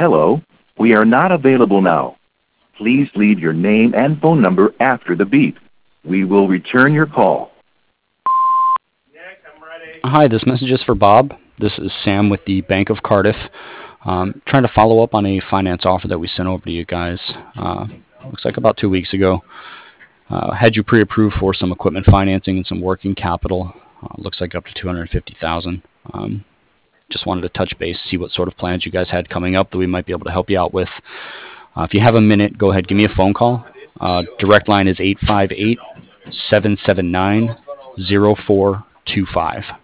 Hello, we are not available now. Please leave your name and phone number after the beep. We will return your call. Hi, this message is for Bob. This is Sam with the Bank of Cardiff. Trying to follow up on a finance offer that we sent over to you guys. Looks like about 2 weeks ago. Had you pre-approved for some equipment financing and some working capital. Looks like up to $250,000. Just wanted to touch base, see what sort of plans you guys had coming up that we might be able to help you out with. If you have a minute, go ahead, give me a phone call. Direct line is 858-779-0425.